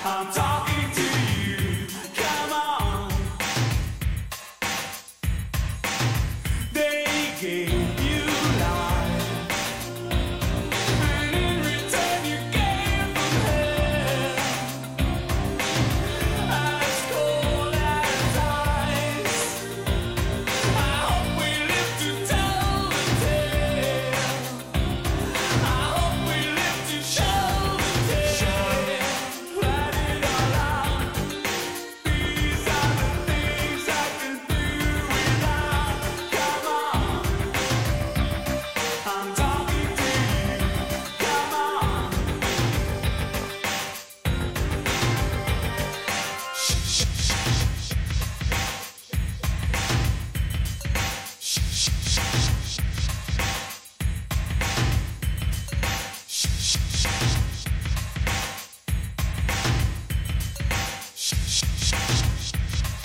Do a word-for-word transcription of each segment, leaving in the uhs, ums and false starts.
I'm talking to you. Come on. They gave you life, and in return you gave them hell. As cold as ice. I hope we live to tell the tale. I hope we live to show the tale. Write it all out. These are the things I can do without. Come on. I'm talking to you. Come on. Shh, shh, shh, shh. Shh, shh, shh, shh. Shh, shh, shh, shh. Shh, shh, shh, shh.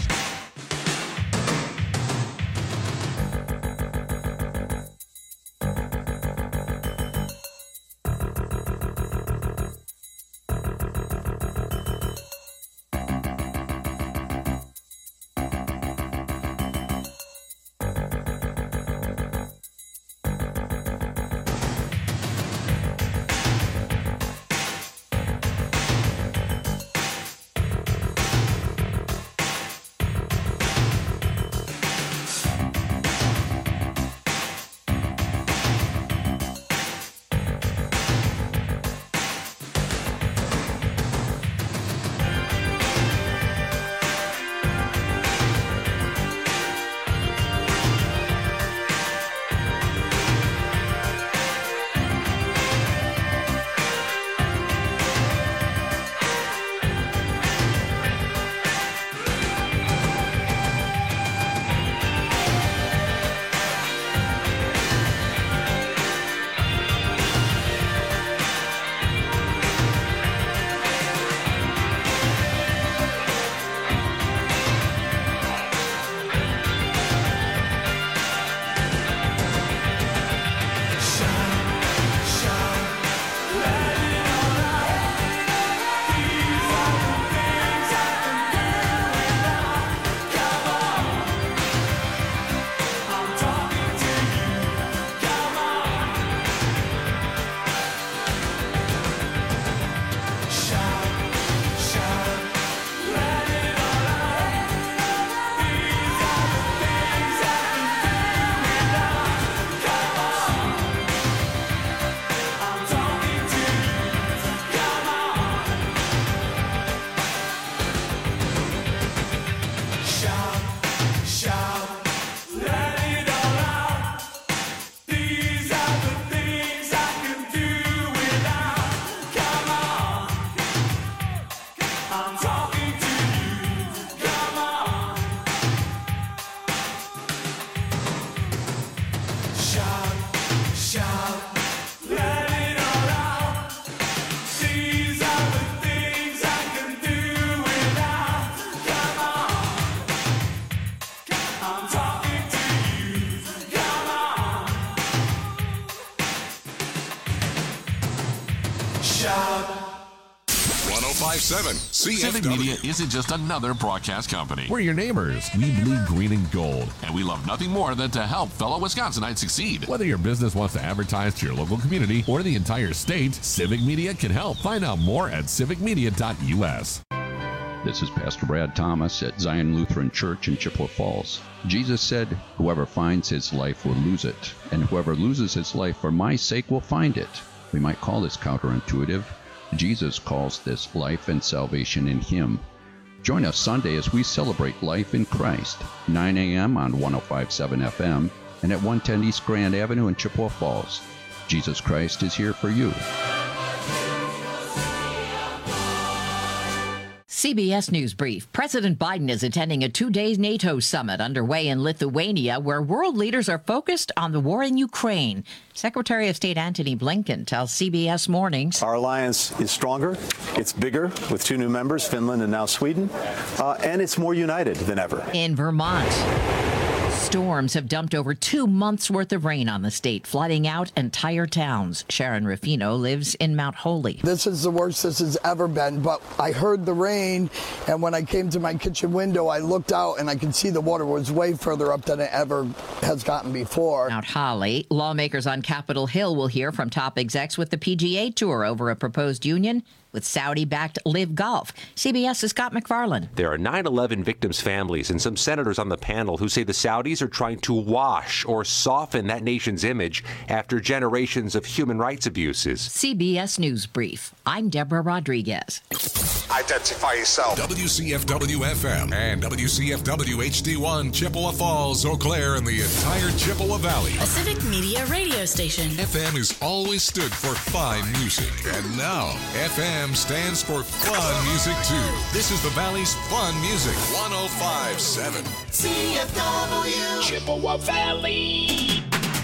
ten fifty-seven C F W. Civic Media isn't just another broadcast company. We're your neighbors. We bleed green and gold. And we love nothing more than to help fellow Wisconsinites succeed. Whether your business wants to advertise to your local community or the entire state, Civic Media can help. Find out more at civic media dot U S. This is Pastor Brad Thomas at Zion Lutheran Church in Chippewa Falls. Jesus said, "Whoever finds his life will lose it, and whoever loses his life for my sake will find it." We might call this counterintuitive. Jesus calls this life and salvation in him. Join us Sunday as we celebrate life in Christ, nine a.m. on one oh five point seven F M and at one ten East Grand Avenue in Chippewa Falls. Jesus Christ is here for you. C B S News Brief. President Biden is attending a two-day NATO summit underway in Lithuania, where world leaders are focused on the war in Ukraine. Secretary of State Antony Blinken tells C B S Mornings. Our alliance is stronger, it's bigger, with two new members, Finland and now Sweden, uh, and it's more united than ever. In Vermont. storms have dumped over two months' worth of rain on the state, flooding out entire towns. Sharon Rufino lives in Mount Holy. This is the worst this has ever been, but I heard the rain, and when I came to my kitchen window, I looked out and I could see the water was way further up than it ever has gotten before. Mount Holly, lawmakers on Capitol Hill will hear from top execs with the P G A Tour over a proposed union with Saudi-backed Live Golf. CBS's Scott McFarland. There are nine eleven victims' families and some senators on the panel who say the Saudis are trying to wash or soften that nation's image after generations of human rights abuses. C B S News Brief. I'm Deborah Rodriguez. Identify yourself. W C F W F M and W C F W H D one, Chippewa Falls, Eau Claire, and the entire Chippewa Valley. A Civic Media radio station. F M has always stood for fine music, and now F M stands for fun music too. This is the Valley's fun music. one oh five point seven C F W Chippewa Valley.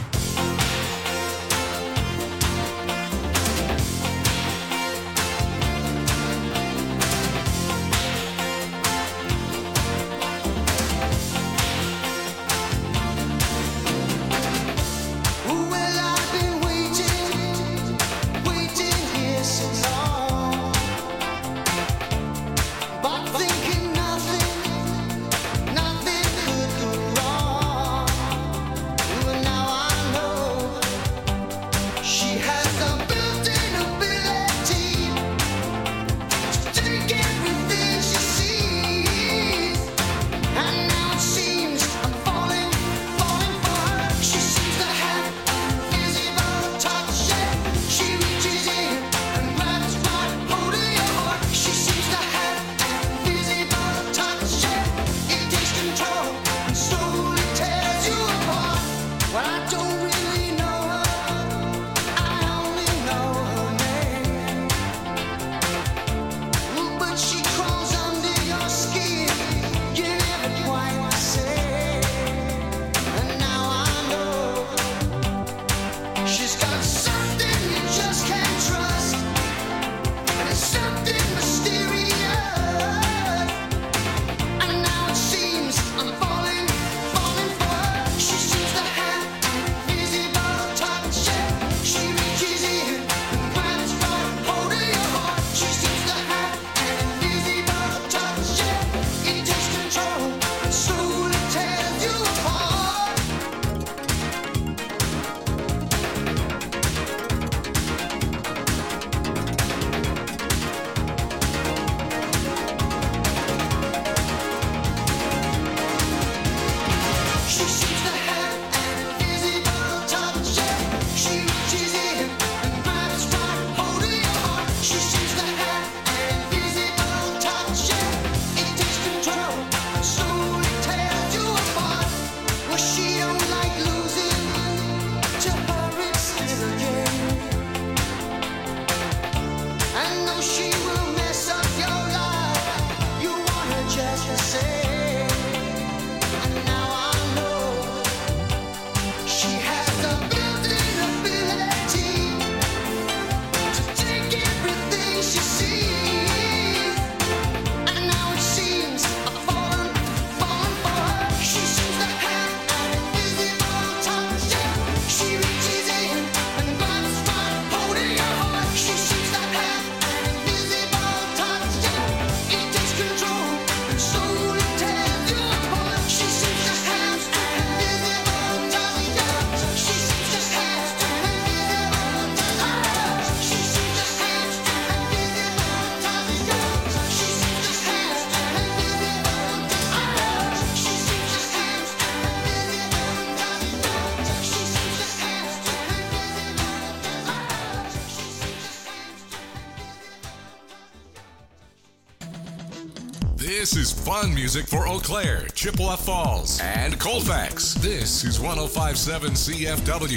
This is fun music for Eau Claire, Chippewa Falls, and Colfax. This is one oh five point seven C F W.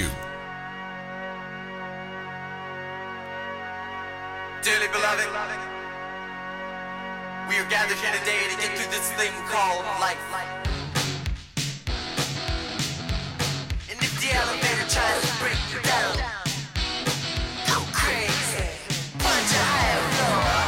Dearly beloved, we are gathered here today to get through this thing called life. And if the elevator tries to break you down, go crazy, punch a higher floor.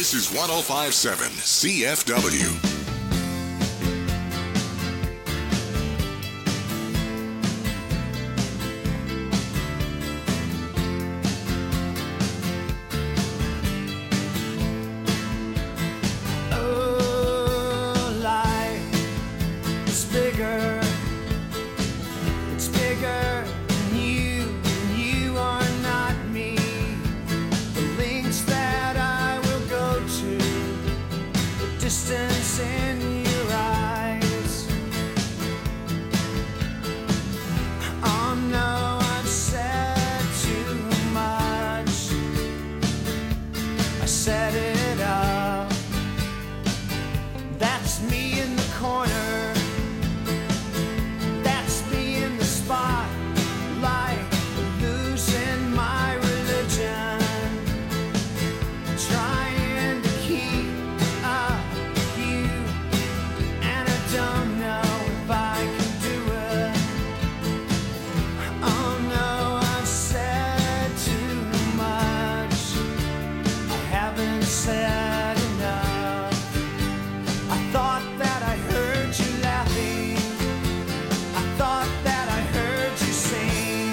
This is one oh five point seven C F W. Oh, life is bigger. It's bigger than you, and you are not me. The lengths that I will go to, the distance in your eyes. Oh no, I've said too much. I set it up. That's me in the corner. That's me in the spotlight, losing my religion, trying to keep up with you, and I don't know if I can do it. Oh no, I've said too much. I haven't said enough. I thought that I heard you laughing. I thought that I heard you sing.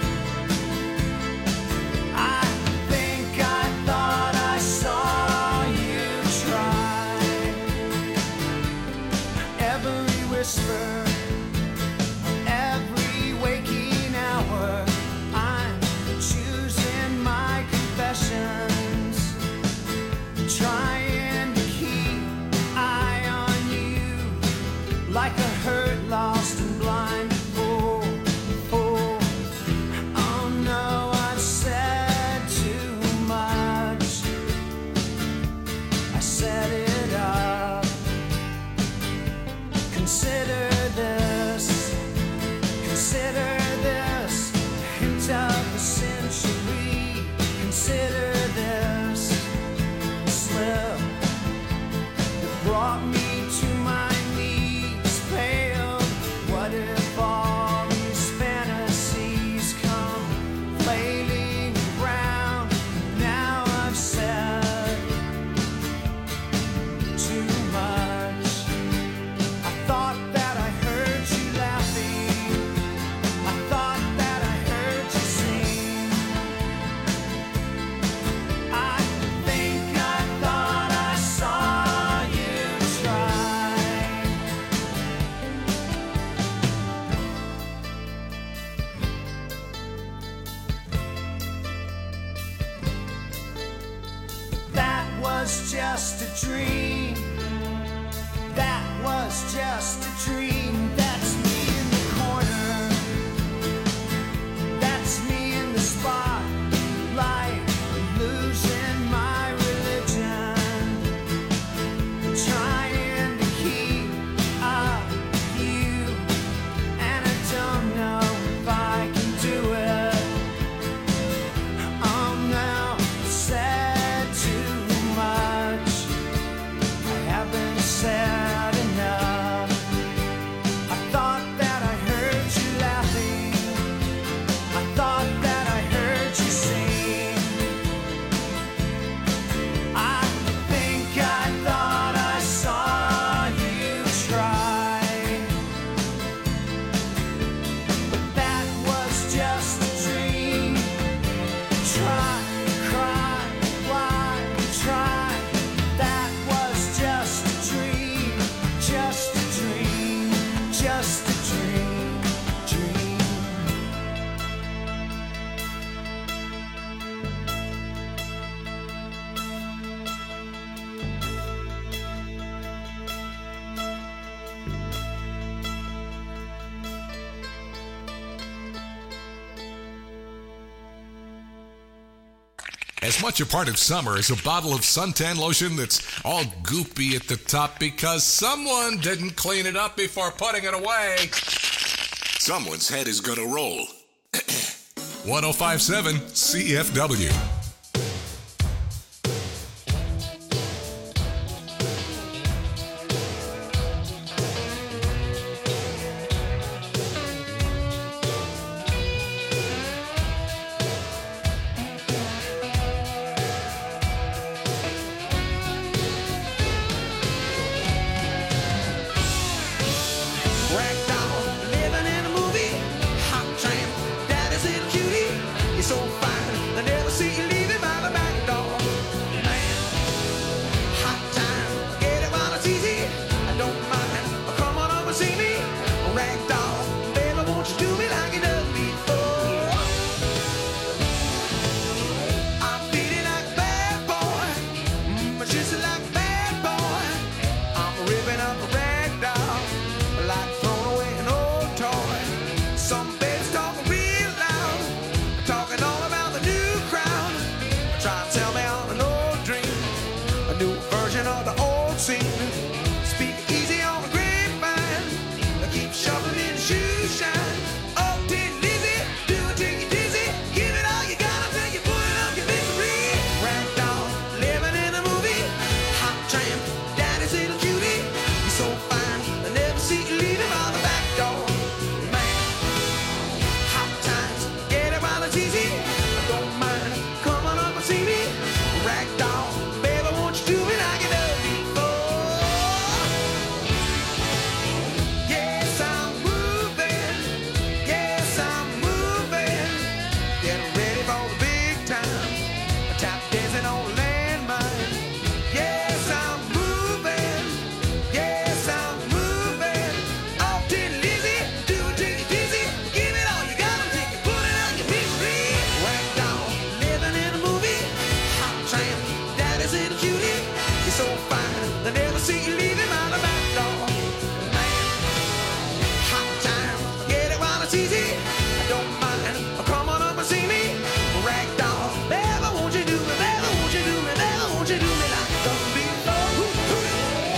I think I thought I saw you try. Every whisper, every waking hour, I'm choosing my confessions, trying to keep eye on you like a hurt, lost and blind fool. fool. Oh no, I've said too much. I set it up. Consider this. Consider this. Hint of the century. Consider this. Slip that brought me to my knees, pale. What if all these fantasies come flailing around? Now I've said too much. I thought that I heard you laughing. I thought that I heard you sing. I think I thought I saw you try. That was just a dream. That was just a dream. That's me in the corner. That's me in the spotlight, losing my religion, trying to keep up with you, and I don't know if I can do it. Oh no, I said too much. I haven't said enough. I thought that I heard you laughing. I thought that I heard you sing. I think I thought I saw you try. But that was just a dream. Try, cry, why, try. That was just a dream. Just a dream. Just a dream. Dream. As much a part of summer as a bottle of suntan lotion that's all goopy at the top because someone didn't clean it up before putting it away. Someone's head is gonna roll. one oh five point seven C F W. Ragdoll, baby, won't you do me like you done before? I'm feeling like a bad boy, mm, just like a bad boy. I'm ripping up a ragdoll, like throwing away an old toy. Some babies talking real loud, talking all about the new crowd. Try to tell me on an old dream, a new version of the old scene. Speak easy on the grapevine, keep shuffling in the shoe shine. Oh, did Lizzie, do it till you dizzy. Give it all you got until you put it up your misery. Ragdoll, living in a movie. Hot tramp, daddy's little cutie. You're so fine, I never see you leaving by the back door. Man, hot times, get it while it's easy. I don't mind, come on up and see me. Ragdoll, baby, won't you do me like you done before? Yes, I'm moving. Yes, I'm moving. Getting ready for the big time. Tap dancing on landmine. Yes, I'm moving. Yes, I'm moving. Off to Lizzie, do it till you dizzy. Give it all you got until you put it on your misery. Ragdoll, living in a movie. Hot tramp, daddy's little cutie. You're so fine, they never see you leaving out the back door. Man, hot time, get it while it's easy. I don't mind, come on up and see me. Ragdoll, baby, won't you do me, baby, won't you do me, baby, won't you do me like you done before? Ooh, ooh.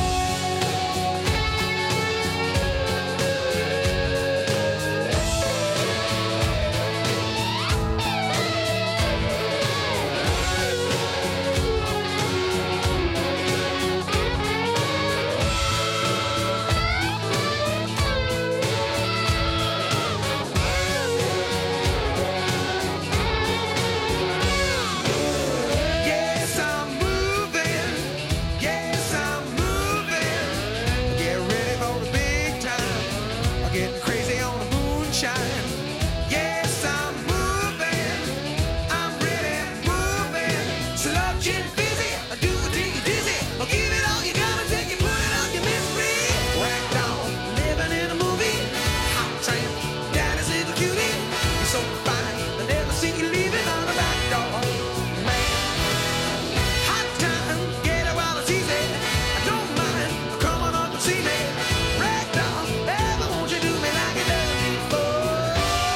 Yes, I'm moving. Yes, I'm moving. Get ready for the big time. I'm getting crazy on the moonshine. Yes, I'm moving. I'm really moving. Sludge and busy. I do it till you dizzy. I'll give it all you got until you put it on your misery. Ragdoll, living in a movie. Hot tramp, daddy's little cutie. You're so fine, I never see you leaving on the back door. Man, hot time, get it while it's easy. I don't mind, come on up and see me. Ragdoll, baby, won't you do me like you done before?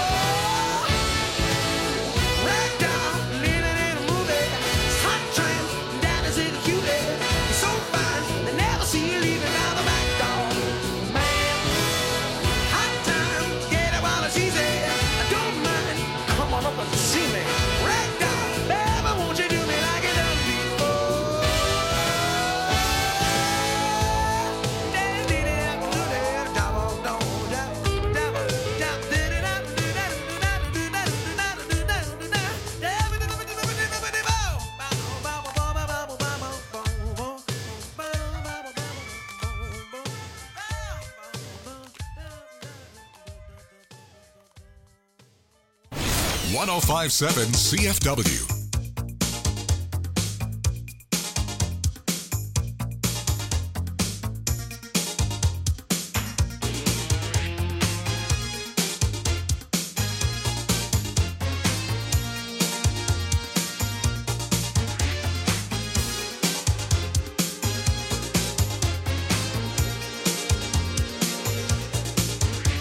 Ragdoll, living in a movie. Hot tramp, daddy's little cutie. You're so fine, they never see you leaving out the back door. Man, hot time, get it while it's easy. I don't mind, come on up and see me. Ragdoll, baby, won't you do me like you done before? one oh five point seven C F W.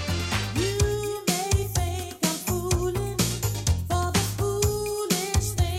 You may think I'm fooling for the foolish things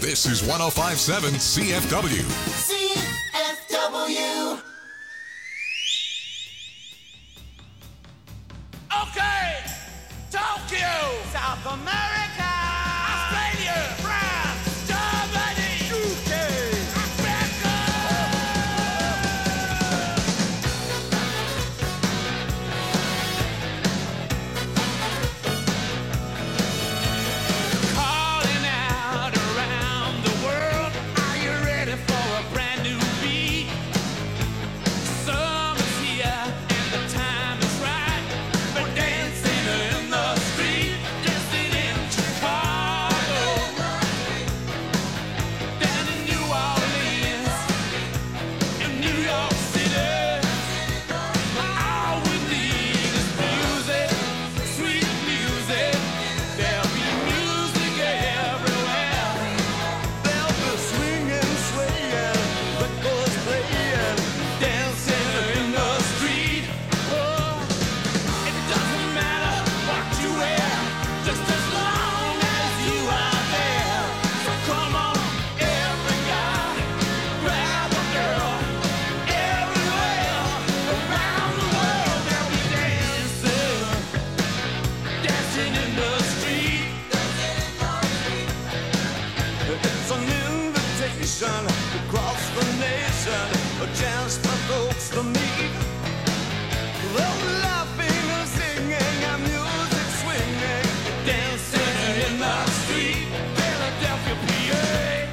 This is one oh five point seven C F W. C F W. Okay, Tokyo, South America, Australia, France, Germany, U K, calling out around the world. Are you ready for a brand new beat? Summer's here and the time is right. We're dancing in the street, dancing in Chicago, down in New Orleans, in New York City. All we need is music, sweet music. There'll be music everywhere. There'll be swinging, swaying, records playing, dancing in the street. Oh, it doesn't matter what you wear, just as long as you are there. So come on, every guy, grab a girl. Everywhere around the world, they'll be dancing, dancing in the street. It's an invitation across the nation, a chance for folks to meet. They'll be laughing and singing and music swinging, dancing in the street. Philadelphia, P A,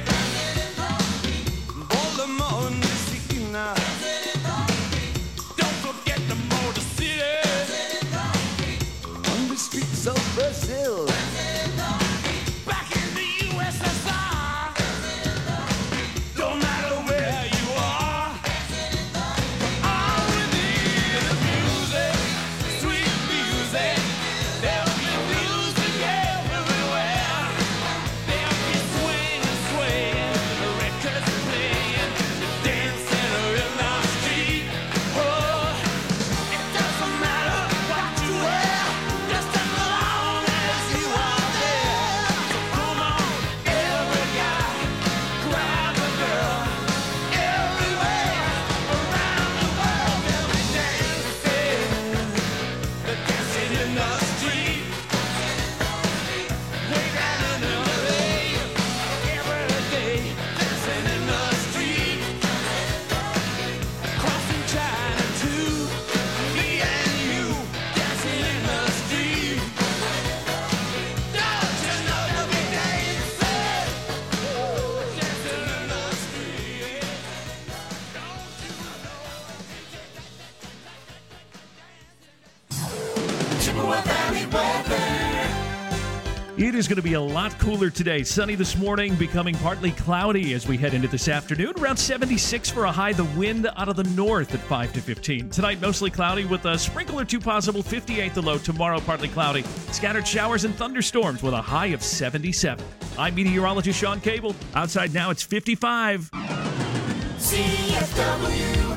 Baltimore, Messina. Don't forget the Motor City, on the streets of Brazil. Back in the U S S R, no matter where you are, all we need is music, sweet music. There'll be music everywhere. There'll be swinging, swaying, the records playing, dancing in the street. Oh, it doesn't matter what you wear, just as long as you are there. So come on, every guy, grab a girl. Everywhere around the world, they'll be dancing, they're dancing in the street. Way down in L A, every day, dancing in the street. Crossing China too, me and you, dancing in the street. Don't you know they'll be dancing, dancing in the street? Chippewa Valley weather. It is going to be a lot cooler today. Sunny this morning, becoming partly cloudy as we head into this afternoon. Around seventy-six for a high. The wind out of the north at five to fifteen. Tonight, mostly cloudy with a sprinkle or two possible. fifty-eight the low. Tomorrow, partly cloudy. Scattered showers and thunderstorms with a high of seventy-seven. I'm meteorologist Sean Cable. Outside now, it's fifty-five. C F W.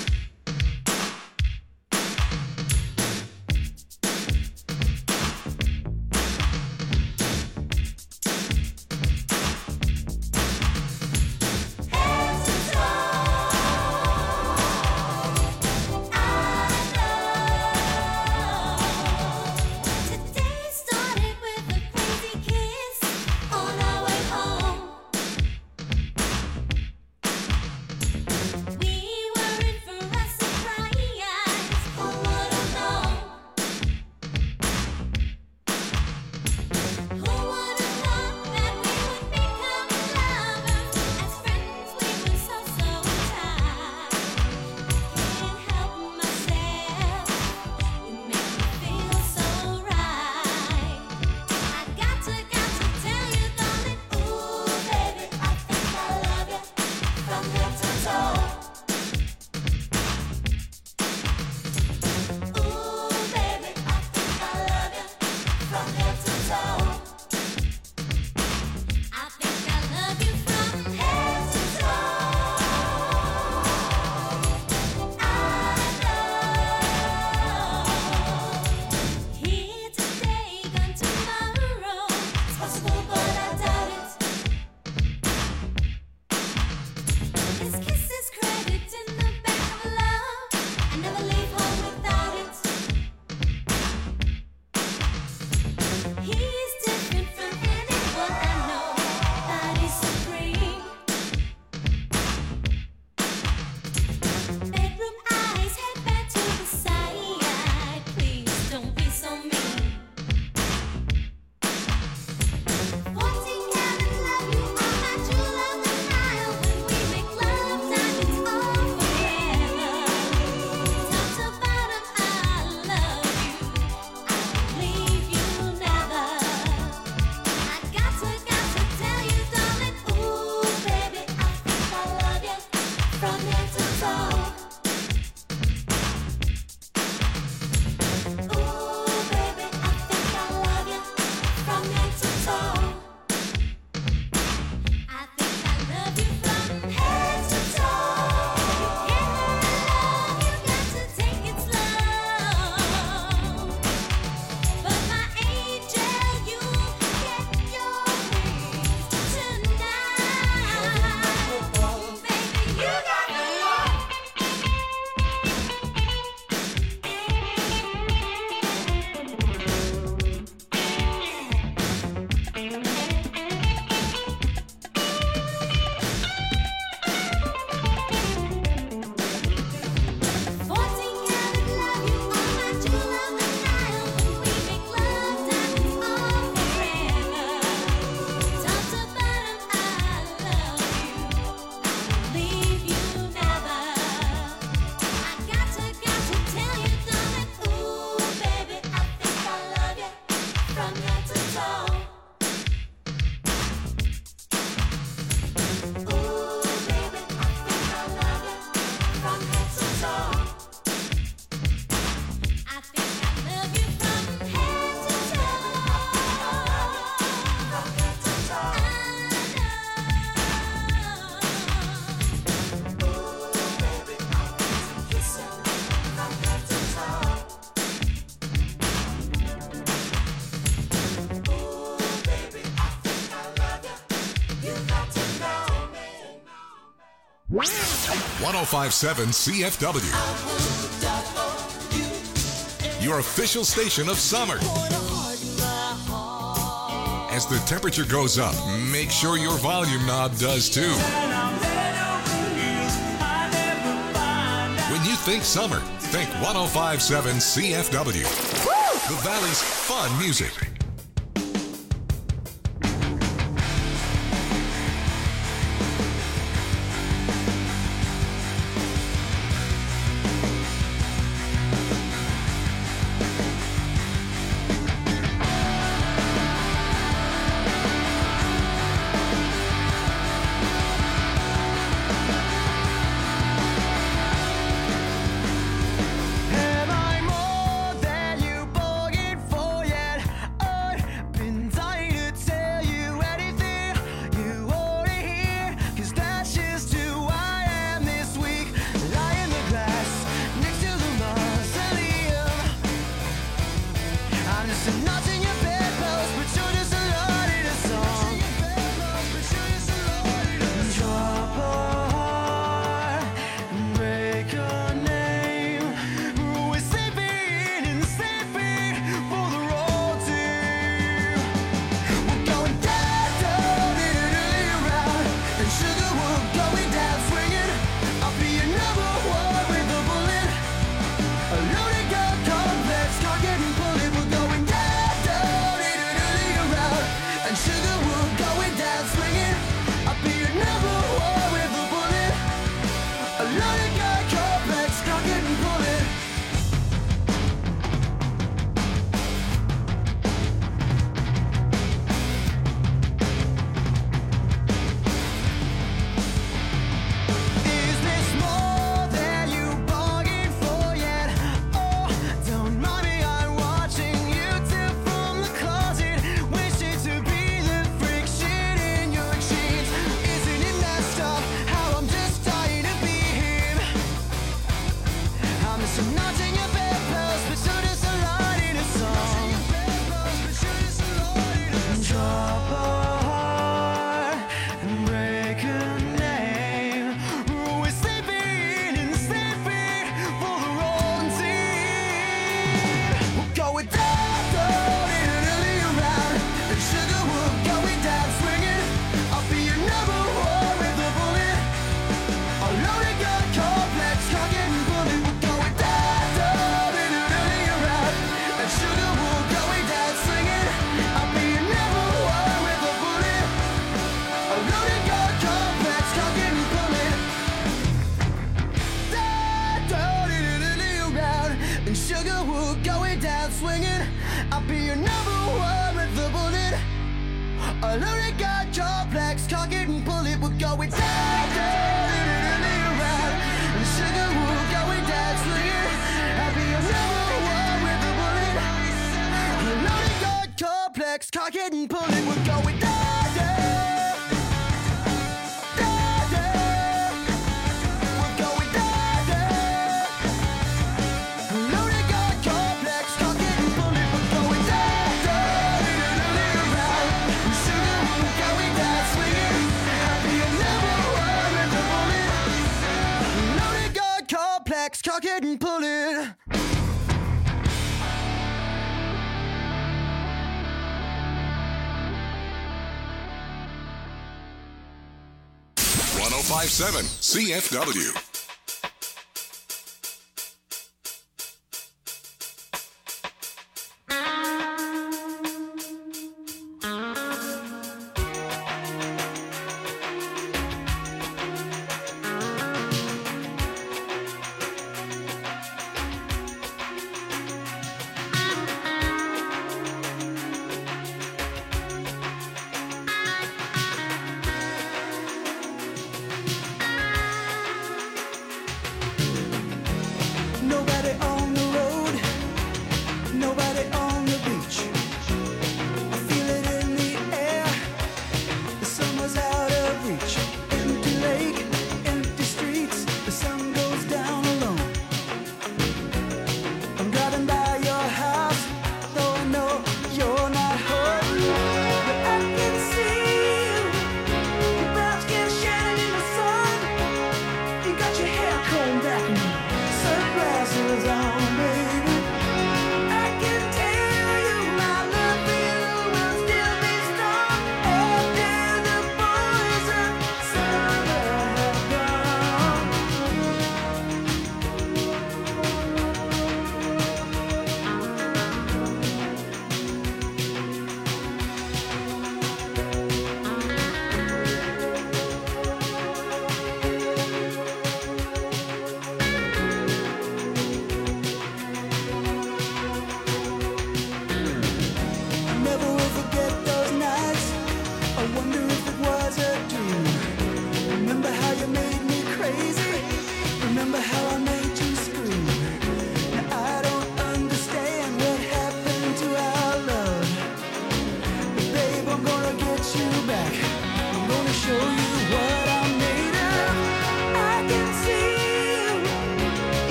Today started with a crazy kiss on our way home. We one oh five point seven C F W. Your official station of summer. As the temperature goes up, make sure your volume knob does too. When you think summer, think one oh five point seven C F W. The Valley's fun music. Am I more than you bargained for yet? I've been dying to tell you anything you wanna hear, 'cause that's just who I am this week. Lie in the grass next to the mausoleum. I'm just a notch in your bedpost, but you're just a lot in a song. Drop a heart and break a name. We're sleeping and sleeping for the road team. We're going down, down, diddly around, and sugar we're going down swinging. I'll be your number one with a bullet. A loaded gun complex, cock it and pull it. We're going down, down, diddly around, and sugar we're going down swinging. I'll be your number one with a bullet. A loaded gun complex, cock it and pull it. Is this more than you bargained for yet? Oh, don't mind me, I'm watching YouTube from the closet, wishing to be the friction in your jeans. Isn't it messed up how I'm just dying to be him? I'm just a notch in your bedpost, but you're just a lot in a song. Drop a heart and break a name. We're sleeping and sleeping for the wrong team. We're going down, down, diddly around, and sugar we're going down swinging. I'll be your number one with a bullet. A loaded gun complex, cock it and bullet. We're going down, down, diddly around, and sugar we're going down swinging. I'll be your number one with a bullet. A loaded gun complex, cock it and bullet. Down, down, diddly around, and sugar we're going down swinging. I'll be your number one with a bullet. A loaded gun complex, cock it and pull it. We're going down, down, diddly around, and sugar we're going down swinging. I'll be your number one with a bullet. A loaded gun complex, cock it and pull it. We're going down, down, down, down. We're going down, down. A loaded gun complex, cock it and pull it. We're going down, down, diddly around, and sugar we're going down swinging. I'll be your number one with a bullet. A loaded gun complex, cock it and pull it. one oh five point seven C F W.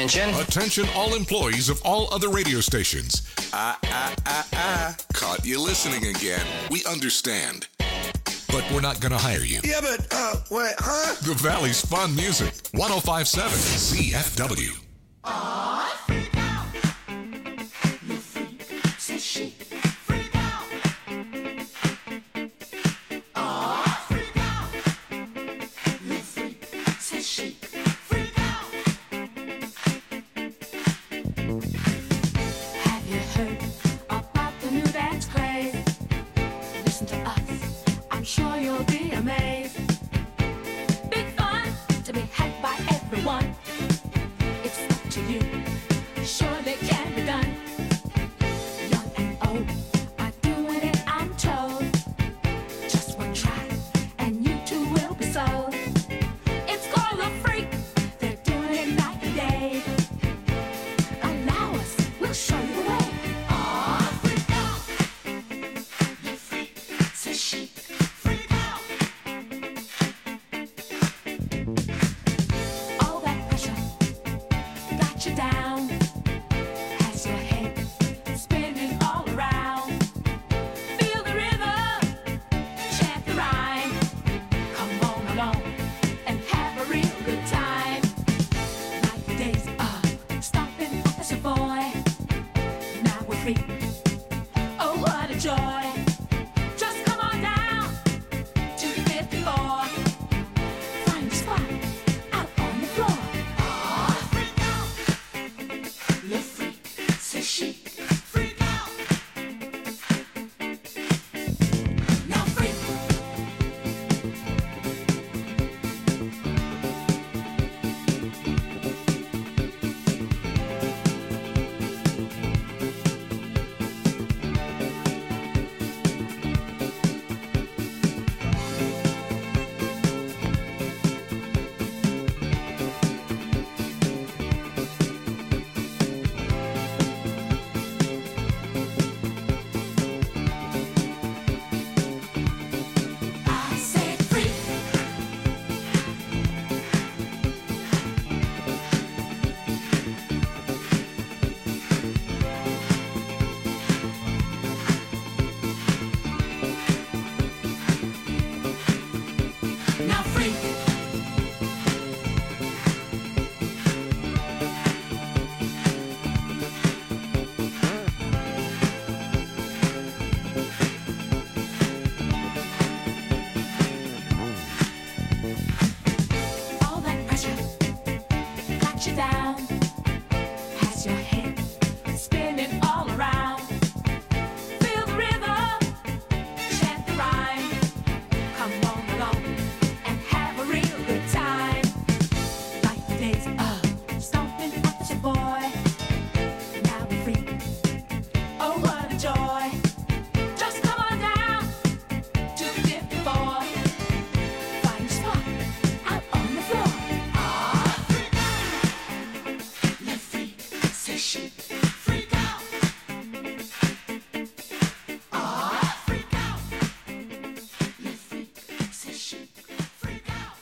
Attention. Attention all employees of all other radio stations. Ah, ah, ah, ah. Caught you listening again. We understand. But we're not going to hire you. Yeah, but, uh, wait, huh? The Valley's fun music. one oh five point seven C F W. Have you heard about the new dance craze? Listen to us, I'm sure you'll be amazed. Big fun to be had by everyone. It's up to you, surely can be done. Young and old are doing it, I'm told. Just one try, and you too will be sold. It's called a freak, they're doing it night and day. Allow us, we'll show you the way. Aw, freak out. You freak, says she. Freak out. All that pressure got you down. Has your head spinning all around. Feel the rhythm, chant the rhyme. Come on along and have a real good time. Like the days of stomping as a boy. Now we're free. Oh, what a joy. Just come on down to fifty-four. Find a spot out on the floor. Aw, freak out. Le freak, c'est chic. Freak out. Now freak. I said freak. Now freak. All that pressure got you down. Has your head spinning all around. Feel the rhythm, chant the rhyme. Come on along and have a real good time. Like the days of stomping as a boy. Now we're free. Oh, what a joy. Just come on down to fifty-four. Find a spot out on the floor. Ah, freak out. Le freak, c'est chic. Freak out. Ah, freak out. Le freak, c'est chic. Freak out.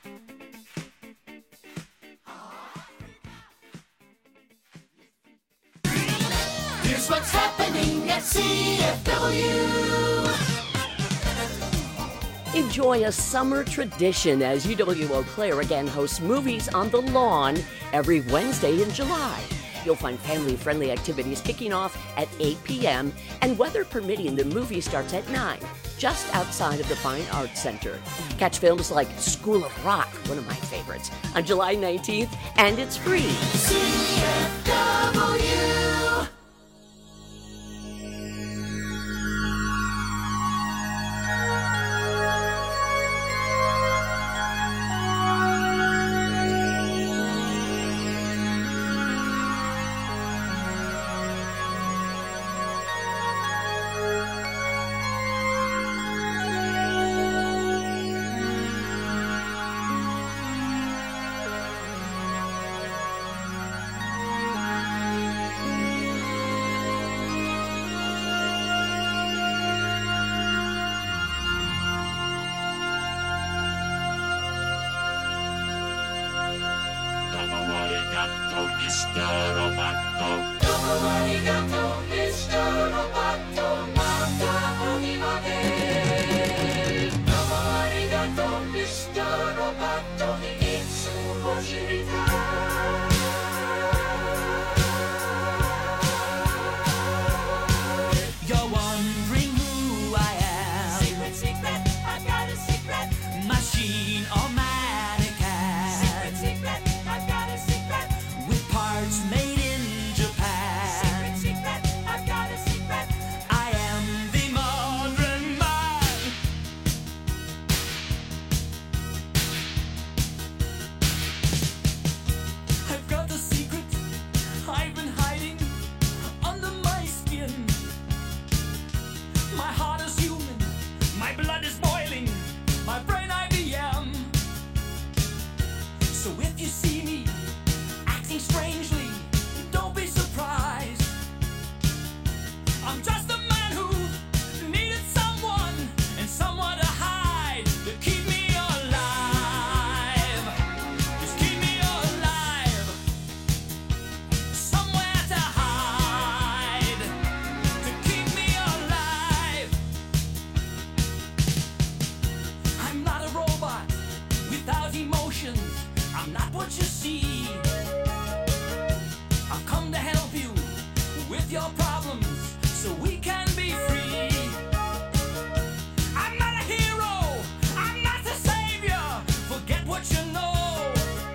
Here's what's happening at C F W. Enjoy a summer tradition as U W Eau Claire again hosts Movies on the Lawn every Wednesday in July. You'll find family-friendly activities kicking off at eight p.m. and weather permitting, the movie starts at nine, just outside of the Fine Arts Center. Catch films like School of Rock, one of my favorites, on July nineteenth, and it's free. C F W. You're wondering who I am. Secret, secret, I've got a secret. Machine or mannequin. Secret, secret, I've got a secret. With parts made in Japan. Secret, secret, I've got a secret. I am the modern man. I've got a secret I've been hiding under my skin. My heart is human, my blood is boiling, my brain I B M. So if you see me acting strangely, don't be surprised. I'm just a man who needed someone and someone to hide to keep me alive. Just keep me alive. Somewhere to hide to keep me alive. I'm not a robot without emotions. I'm not what you see. I've come to help you with your problems so we can be free. I'm not a hero. I'm not the savior. Forget what you know.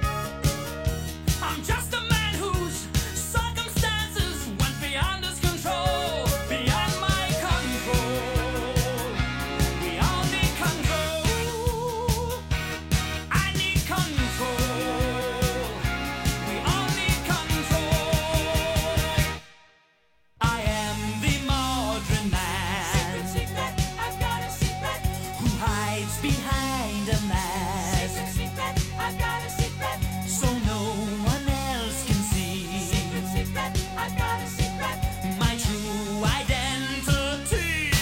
I'm just a man whose circumstances went beyond his control, beyond my control. We all need control. I need control. We all need control. I am the modern man. Secret, secret, I've got a secret. Who hides behind a mask. Secret, secret, I've got a secret. So no one else can see. Secret, secret, I've got a secret. My true identity.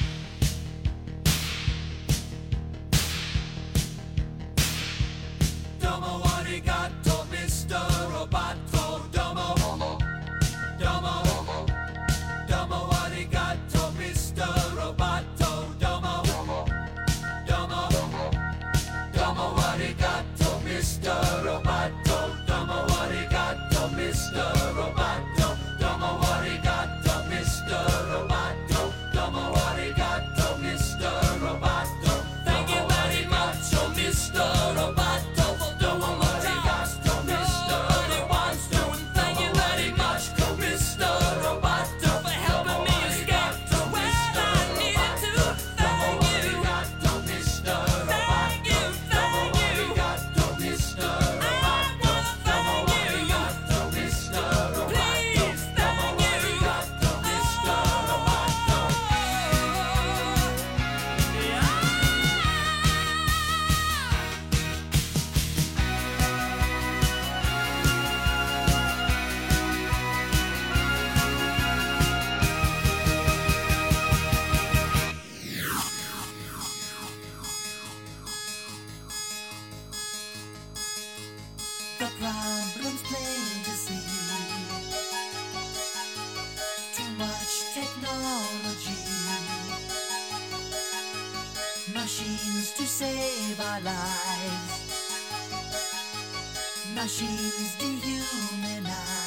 Domo arigato, Mister Roboto. Domo, domo, domo arigato, Mister Roboto. Domo, domo, domo arigato, Mister Roboto. Domo arigato, Mister Roboto. Domo arigato, Mister Roboto. Domo arigato, Mister Roboto. Thank you very much, oh Mister Roboto, for doing what I asked, oh Mister Roboto. And thank you very much, oh Mister Roboto, for helping me escape to where I needed to. Thank you, Mister Thank you, thank you, Mister Roboto. Thank you, Mister Roboto. Please, thank you, Mister Roboto. The problem's plain to see. Too much technology. Machines to save our lives. Machines dehumanize.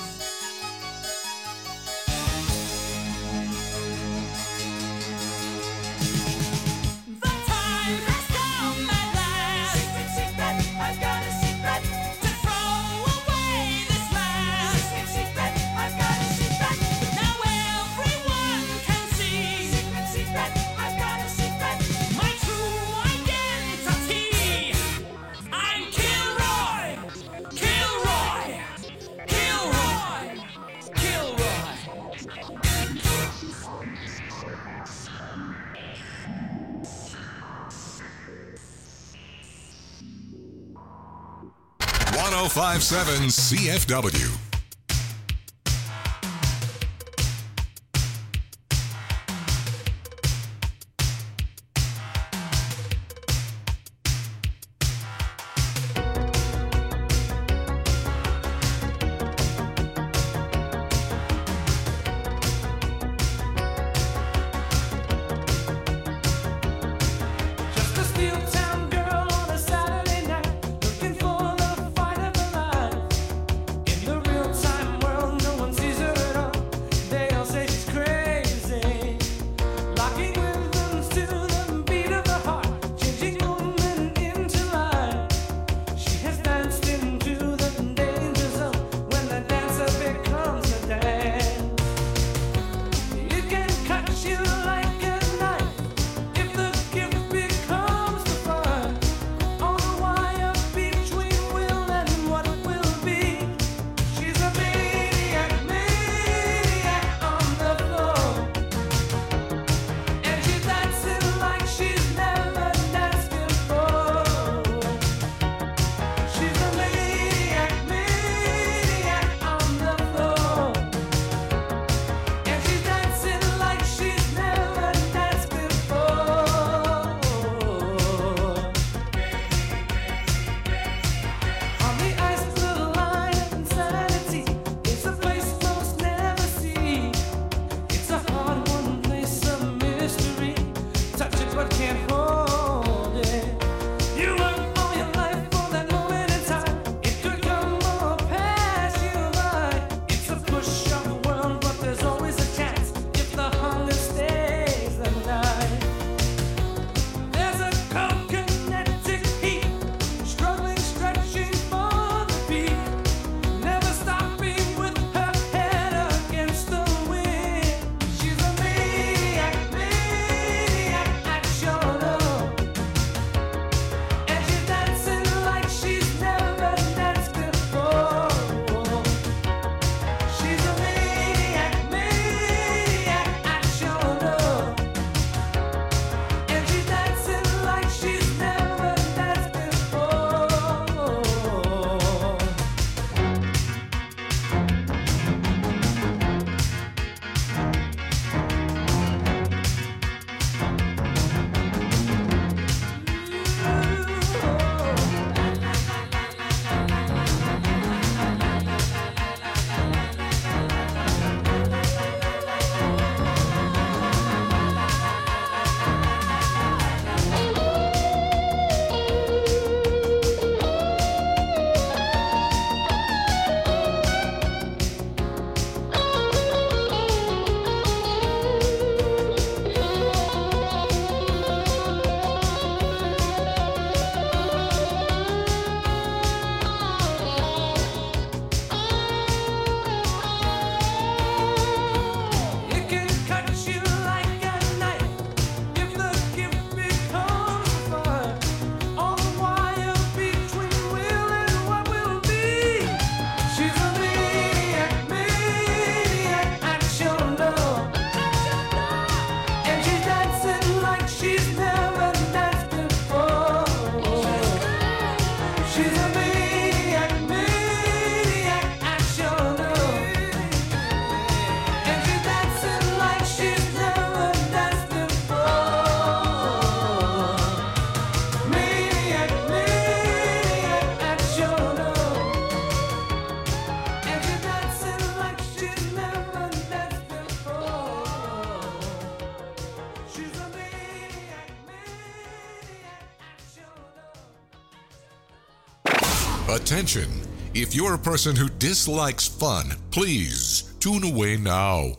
The time has come at last. Secret, secret, I've got a secret. To throw away this mask. Secret, secret, I've got a secret. Now everyone can see. Secret, secret, I've got a secret. My true identity. I'm Kilroy. Kilroy. Kilroy. Kilroy. one oh five point seven C F W. Attention. If you're a person who dislikes fun, please tune away now.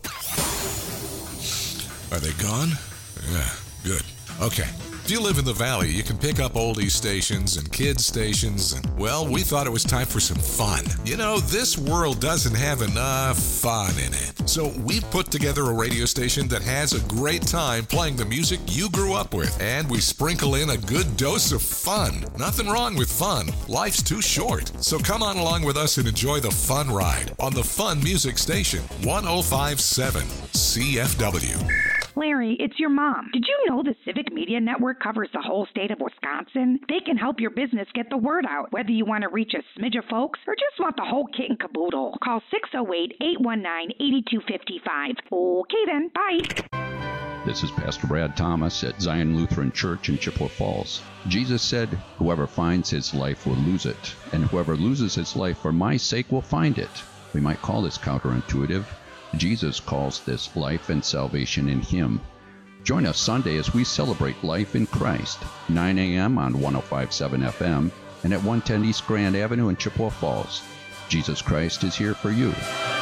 Are they gone? Yeah, good. Okay. If you live in the valley, you can pick up oldies stations and kids stations, and, well, we thought it was time for some fun. You know, this world doesn't have enough fun in it. So we put together a radio station that has a great time playing the music you grew up with, and we sprinkle in a good dose of fun. Nothing wrong with fun. Life's too short. So come on along with us and enjoy the fun ride on the Fun Music Station, one oh five point seven C F W. Larry, it's your mom. Did you know the Civic Media Network covers the whole state of Wisconsin? They can help your business get the word out, whether you want to reach a smidge of folks or just want the whole kit and caboodle. Call six oh eight, eight one nine, eight two five five. Okay then, bye. This is Pastor Brad Thomas at Zion Lutheran Church in Chippewa Falls. Jesus said, whoever finds his life will lose it, and whoever loses his life for my sake will find it. We might call this counterintuitive. Jesus calls this life and salvation in him. Join us Sunday as we celebrate life in Christ, nine a.m. on one oh five point seven F M and at one ten East Grand Avenue in Chippewa Falls. Jesus Christ is here for you.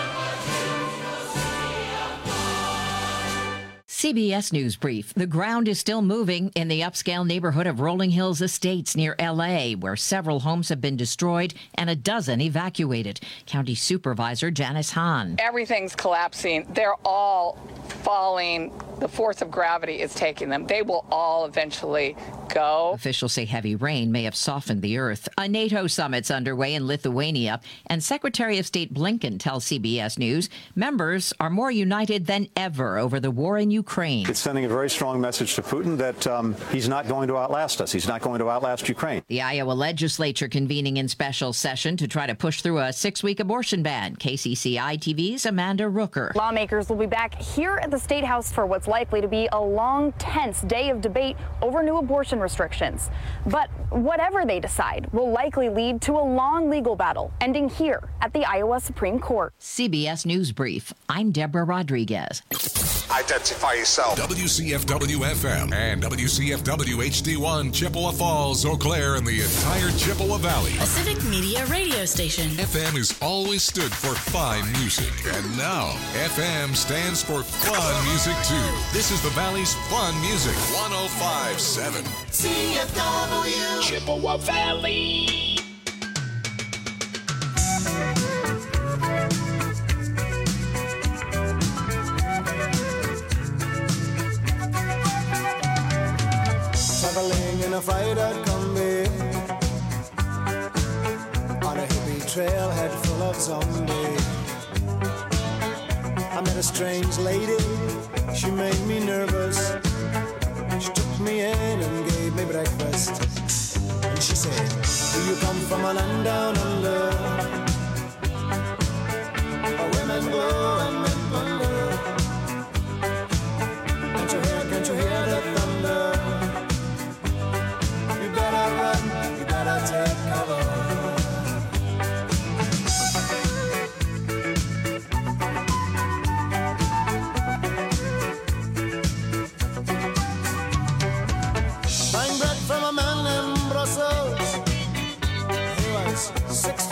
C B S News Brief. The ground is still moving in the upscale neighborhood of Rolling Hills Estates near L A, where several homes have been destroyed and a dozen evacuated. County Supervisor Janice Hahn. Everything's collapsing. They're all falling. The force of gravity is taking them. They will all eventually go. Officials say heavy rain may have softened the earth. A NATO summit's underway in Lithuania, and Secretary of State Blinken tells C B S News members are more united than ever over the war in Ukraine. It's sending a very strong message to Putin that um, he's not going to outlast us. He's not going to outlast Ukraine. The Iowa legislature convening in special session to try to push through a six-week abortion ban. K C C I T V's Amanda Rooker. Lawmakers will be back here at the State House for what's likely to be a long, tense day of debate over new abortion restrictions. But whatever they decide will likely lead to a long legal battle, ending here at the Iowa Supreme Court. C B S News Brief. I'm Deborah Rodriguez. Identify yourself. W C F W F M and W C F W H D one, Chippewa Falls, Eau Claire, and the entire Chippewa Valley. A Civic Media radio station. F M has always stood for fine music, and now F M stands for fun music too. This is the Valley's fun music, one oh five point seven C F W Chippewa Valley. Traveling in a freighter combi on a hippie trailhead full of zombies. I met a strange lady, she made me nervous. She took me in and gave me breakfast. And she said, do you come from a land down under? Where women go and men wonder. Can't you hear, can't you hear the thunder? You better run, you better take cover. Buying bread from a man in Brussels. He was six